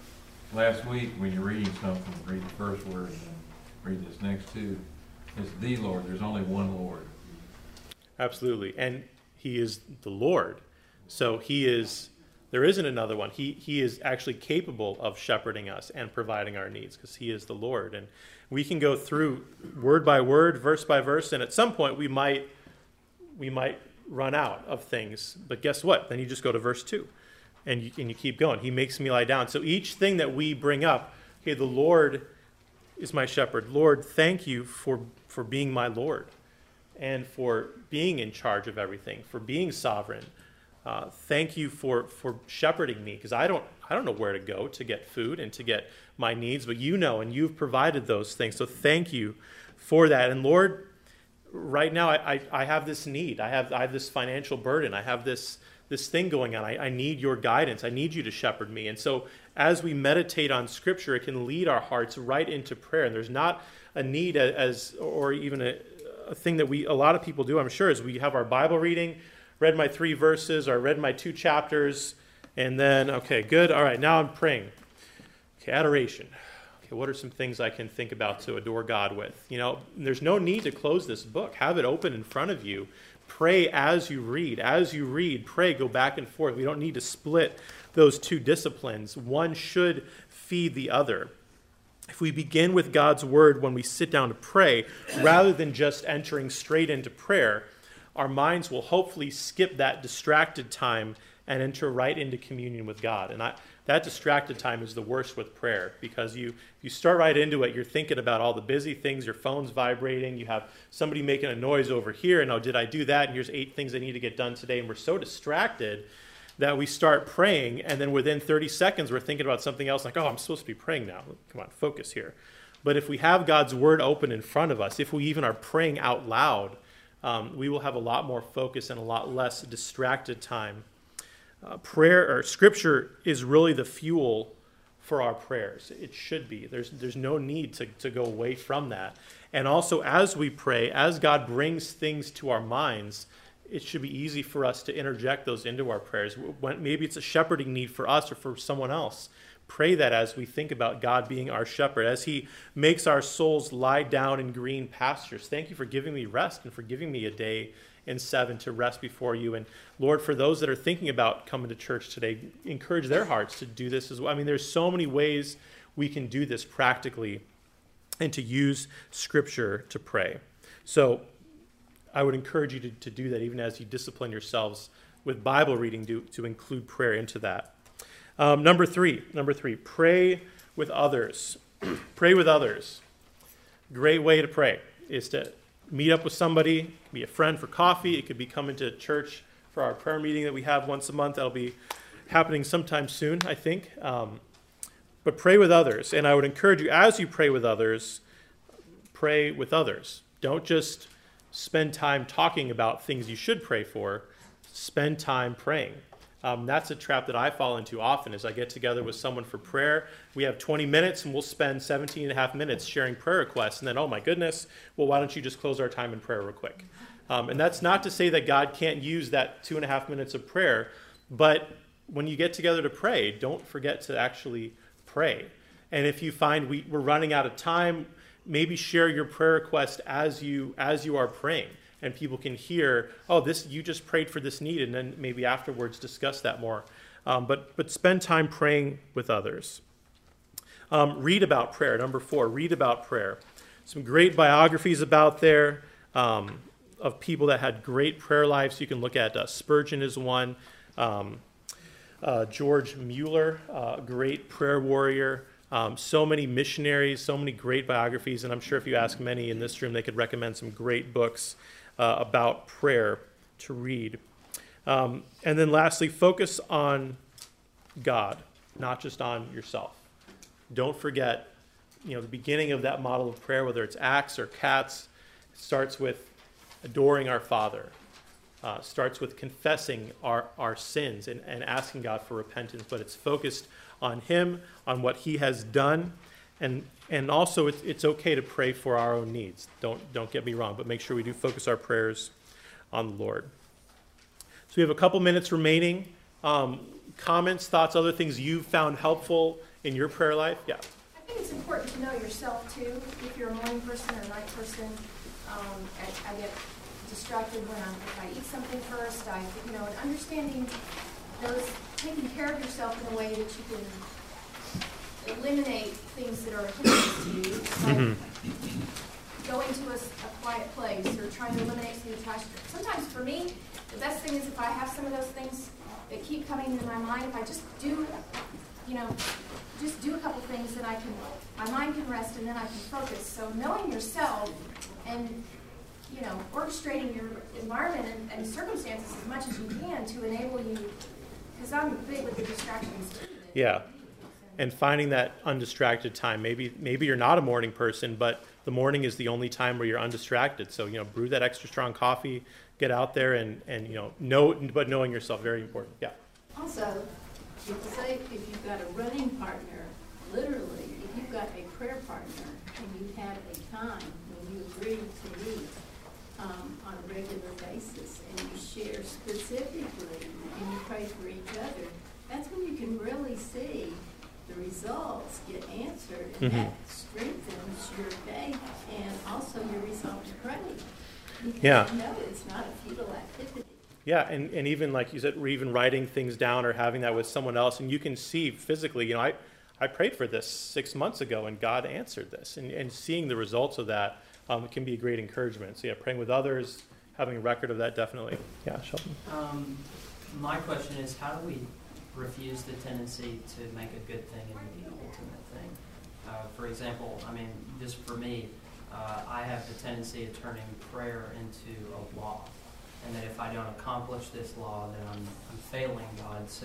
last week, when you're reading something, read the first word and then read this next two. It's the Lord. There's only one Lord. Absolutely. And he is the Lord. So he is, there isn't another one. He he is actually capable of shepherding us and providing our needs because he is the Lord. And we can go through word by word, verse by verse, and at some point we might we might run out of things. But guess what? Then you just go to verse two and you, and you keep going. He makes me lie down. So each thing that we bring up, okay, the Lord is my shepherd. Lord, thank you for, for being my Lord and for being in charge of everything, for being sovereign. Uh, thank you for, for shepherding me, because I don't I don't know where to go to get food and to get my needs, but you know, and you've provided those things. So thank you for that. And Lord, right now I, I, I have this need. I have I have this financial burden. I have this this thing going on. I, I need your guidance. I need you to shepherd me. And so as we meditate on Scripture, it can lead our hearts right into prayer. And there's not a need as, or even a, a thing that we, a lot of people do, I'm sure, is we have our Bible reading, read my three verses, or read my two chapters, and then, okay, good. All right, now I'm praying. Okay, adoration. Okay, what are some things I can think about to adore God with? You know, there's no need to close this book. Have it open in front of you. Pray as you read. As you read, pray, go back and forth. We don't need to split those two disciplines. One should feed the other. If we begin with God's word when we sit down to pray, rather than just entering straight into prayer, our minds will hopefully skip that distracted time and enter right into communion with God. And I, that distracted time is the worst with prayer, because you you start right into it, you're thinking about all the busy things, your phone's vibrating, you have somebody making a noise over here, and oh, did I do that? And here's eight things I need to get done today. And we're so distracted that we start praying, and then within thirty seconds, we're thinking about something else, like, oh, I'm supposed to be praying now. Come on, focus here. But if we have God's word open in front of us, if we even are praying out loud, um, we will have a lot more focus and a lot less distracted time. Uh, prayer or Scripture is really the fuel for our prayers. It should be. There's there's no need to, to go away from that. And also, as we pray, as God brings things to our minds, it should be easy for us to interject those into our prayers. When, maybe it's a shepherding need for us or for someone else. pray that as we think about God being our shepherd, as he makes our souls lie down in green pastures. Thank you for giving me rest and for giving me a day in seven to rest before you. And Lord, for those that are thinking about coming to church today, encourage their hearts to do this as well. I mean, there's so many ways we can do this practically and to use Scripture to pray. So I would encourage you to, to do that even as you discipline yourselves with Bible reading to, to include prayer into that. Um, number three, number three, pray with others. Pray with others. Great way to pray is to meet up with somebody. It could be a friend for coffee. It could be coming to church for our prayer meeting that we have once a month. That'll be happening sometime soon, I think. Um, but pray with others. And I would encourage you, as you pray with others, pray with others. Don't just spend time talking about things you should pray for. Spend time praying. Um, that's a trap that I fall into often as I get together with someone for prayer. We have twenty minutes and we'll spend seventeen and a half minutes sharing prayer requests. And then, oh my goodness, well, why don't you just close our time in prayer real quick? Um, and that's not to say that God can't use that two and a half minutes of prayer. But when you get together to pray, don't forget to actually pray. And if you find we, we're running out of time, maybe share your prayer request as you as you are praying. And people can hear, oh, this you just prayed for this need, and then maybe afterwards discuss that more. Um, but but spend time praying with others. Um, read about prayer. Number four, read about prayer. Some great biographies about there um, of people that had great prayer lives. You can look at uh, Spurgeon is one. Um, uh, George Mueller, uh, great prayer warrior. Um, so many missionaries, so many great biographies, and I'm sure if you ask many in this room, they could recommend some great books Uh, about prayer to read. Um, and then lastly, focus on God, not just on yourself. Don't forget, you know, the beginning of that model of prayer, whether it's Acts or Cats, it starts with adoring our Father, uh, starts with confessing our, our sins and, and asking God for repentance, but it's focused on Him, on what He has done. And and also, it's, it's okay to pray for our own needs. Don't don't get me wrong, but make sure we do focus our prayers on the Lord. So we have a couple minutes remaining. Um, comments, thoughts, other things you've found helpful in your prayer life? Yeah. I think it's important to know yourself, too. If you're a morning person or a night person, um, I, I get distracted when I'm, if I eat something first. I, you know, and understanding those, taking care of yourself in a way that you can eliminate things that are a hindrance to you, like mm-hmm. going to a, a quiet place or trying to eliminate some attachment. Sometimes for me, the best thing is if I have some of those things that keep coming into my mind, if I just do, you know, just do a couple things, then I can, my mind can rest and then I can focus. So knowing yourself and, you know, orchestrating your environment and, and circumstances as much as you can to enable you, because I'm big with the distractions too. Yeah. And finding that undistracted time. Maybe maybe you're not a morning person, but the morning is the only time where you're undistracted. So, you know, brew that extra strong coffee, get out there and, and you know, know, but knowing yourself, very important. Yeah. Also, if, say if you've got a running partner, literally, if you've got a prayer partner and you have a time when you agree to meet um, on a regular basis and you share specifically and you pray for each other, that's when you can really see the results get answered, and mm-hmm. that strengthens your faith and also your resolve to pray. Because yeah. you know it's not a futile activity. Yeah, and, and even like you said, we're even writing things down or having that with someone else, and you can see physically, you know, I, I prayed for this six months ago, and God answered this. And, and seeing the results of that um, can be a great encouragement. So yeah, praying with others, having a record of that, definitely. Yeah, Sheldon. Um, my question is, how do we refuse the tendency to make a good thing into the ultimate thing? Uh, for example, I mean, just for me, uh, I have the tendency of turning prayer into a law, and that if I don't accomplish this law, then I'm, I'm failing God. So,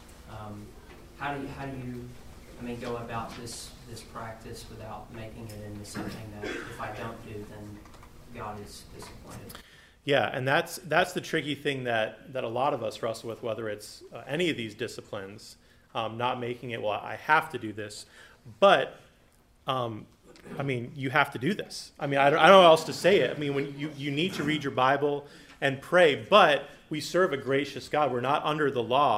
um, how do you, how do you, I mean, go about this this practice without making it into something that if I don't do, then God is disappointed? Yeah, and that's that's the tricky thing that, that a lot of us wrestle with, whether it's uh, any of these disciplines, um, not making it, well, I have to do this. But, um, I mean, you have to do this. I mean, I don't, I don't know how else to say it. I mean, when you, you need to read your Bible and pray, but we serve a gracious God. We're not under the law,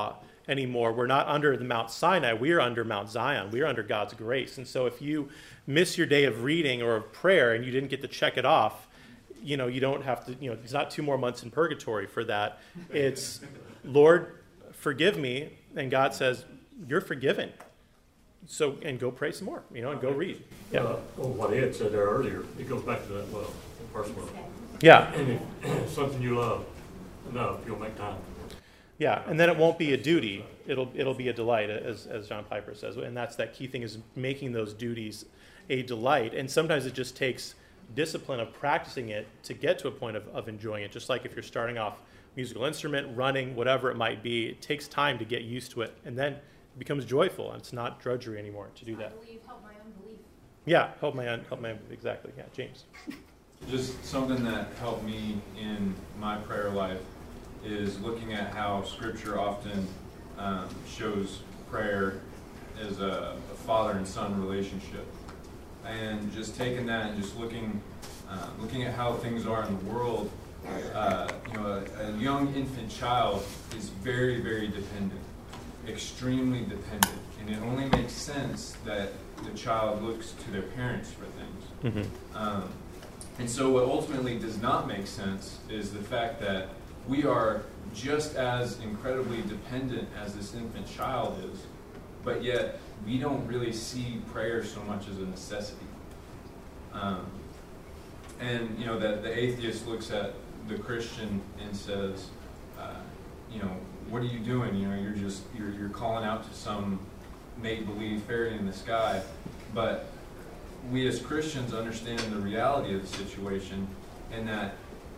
anymore. We're not under the Mount Sinai. We are under Mount Zion. We are under God's grace. And so if you miss your day of reading or of prayer and you didn't get to check it off, you know, you don't have to, you know, it's not two more months in purgatory for that. It's, Lord, forgive me. And God says, you're forgiven. So, and go pray some more, you know, and go read. Yeah. Uh, well, what Ed said there earlier, it goes back to that love, the first love. Yeah. And if it's something you love enough, you'll make time for it. Yeah, and then it won't be a duty. It'll it'll be a delight, as as John Piper says. And that's that key thing, is making those duties a delight. And sometimes it just takes discipline of practicing it to get to a point of, of enjoying it. Just like if you're starting off musical instrument, running, whatever it might be, it takes time to get used to it. And then it becomes joyful, and it's not drudgery anymore to do that. I believe, help my unbelief. Yeah, help my un- help my exactly. Yeah, James. Just something that helped me in my prayer life is looking at how Scripture often um, shows prayer as a, a father and son relationship, and just taking that and just looking, uh, looking at how things are in the world. Uh, you know, a, a young infant child is very, very dependent, extremely dependent, and it only makes sense that the child looks to their parents for things. Mm-hmm. Um, and so what ultimately does not make sense is the fact that we are just as incredibly dependent as this infant child is, but yet we don't really see prayer so much as a necessity. Um, and, you know, that the atheist looks at the Christian and says, uh, you know, what are you doing? You know, you're just, you're, you're calling out to some make-believe fairy in the sky. But we as Christians understand the reality of the situation, and that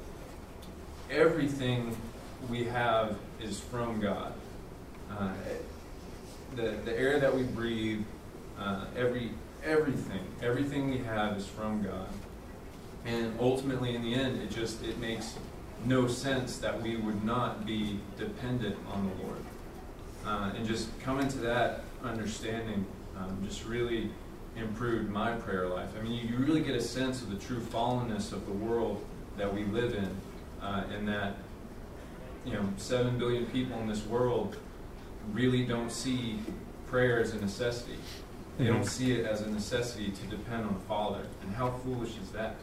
everything we have is from God. Uh, the, the air that we breathe, uh, every everything, everything we have is from God. And ultimately, in the end, it just, it makes no sense that we would not be dependent on the Lord. Uh, and just coming to that understanding um, just really improved my prayer life. I mean, you, you really get a sense of the true fallenness of the world that we live in, uh, and that, you know, seven billion people in this world really don't see prayer as a necessity. They Mm-hmm. don't see it as a necessity to depend on the Father. And how foolish is that?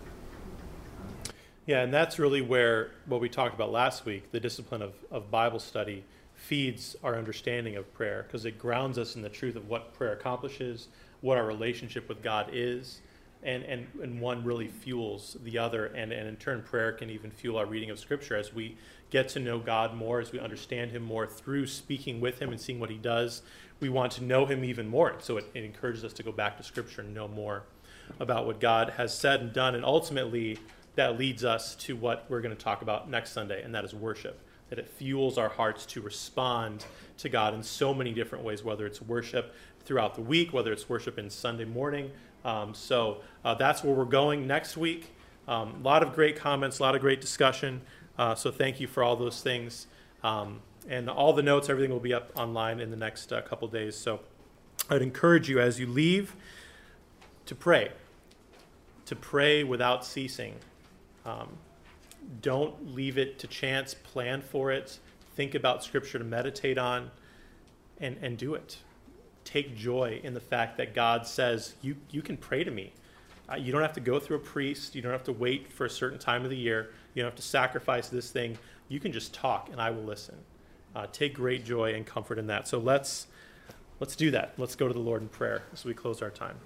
Yeah, and that's really where what we talked about last week, the discipline of, of Bible study, feeds our understanding of prayer, because it grounds us in the truth of what prayer accomplishes, what our relationship with God is, and, and, and one really fuels the other. And, and in turn, prayer can even fuel our reading of Scripture as we get to know God more, as we understand Him more through speaking with Him and seeing what He does. We want to know Him even more. So it, it encourages us to go back to Scripture and know more about what God has said and done. And ultimately, that leads us to what we're going to talk about next Sunday, and that is worship. That it fuels our hearts to respond to God in so many different ways, whether it's worship throughout the week, whether it's worship in Sunday morning. Um, so uh, that's where we're going next week. Um, a lot of great comments, a lot of great discussion. Uh, so thank you for all those things. Um, and all the notes, everything will be up online in the next uh, couple days. So I'd encourage you as you leave to pray, to pray without ceasing. Um, don't leave it to chance. Plan for it. Think about Scripture to meditate on, and, and do it. Take joy in the fact that God says, you, you can pray to me. Uh, you don't have to go through a priest. You don't have to wait for a certain time of the year. You don't have to sacrifice this thing. You can just talk, and I will listen. Uh, take great joy and comfort in that. So let's let's do that. Let's go to the Lord in prayer as we close our time.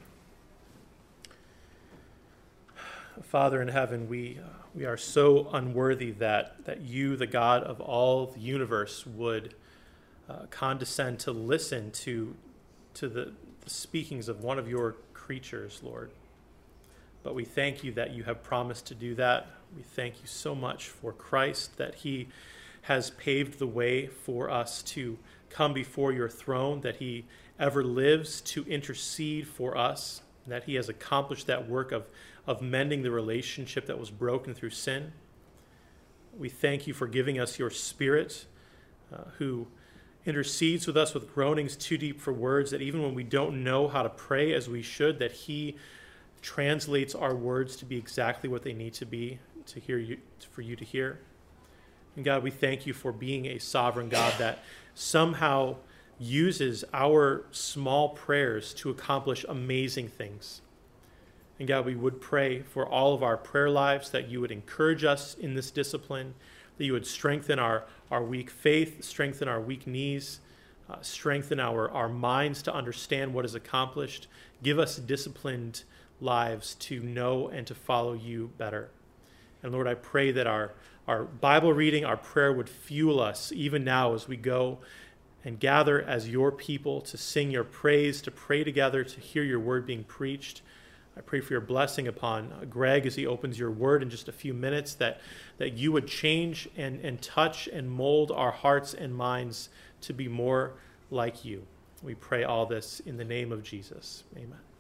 Father in heaven, we uh, we are so unworthy that that you, the God of all the universe, would uh, condescend to listen to to the, the speakings of one of your creatures, Lord. But we thank you that you have promised to do that. We thank you so much for Christ, that he has paved the way for us to come before your throne, that he ever lives to intercede for us, that he has accomplished that work of, of mending the relationship that was broken through sin. We thank you for giving us your Spirit, uh, who intercedes with us with groanings too deep for words, that even when we don't know how to pray as we should, that he translates our words to be exactly what they need to be, to hear you, for you to hear. And God, we thank you for being a sovereign God that somehow uses our small prayers to accomplish amazing things. And God, we would pray for all of our prayer lives, that you would encourage us in this discipline, that you would strengthen our, our weak faith, strengthen our weak knees, uh, strengthen our, our minds to understand what is accomplished. Give us disciplined lives to know and to follow you better. And Lord, I pray that our, our Bible reading, our prayer would fuel us even now as we go and gather as your people to sing your praise, to pray together, to hear your word being preached. I pray for your blessing upon Greg as he opens your word in just a few minutes, that, that you would change and, and touch and mold our hearts and minds to be more like you. We pray all this in the name of Jesus. Amen.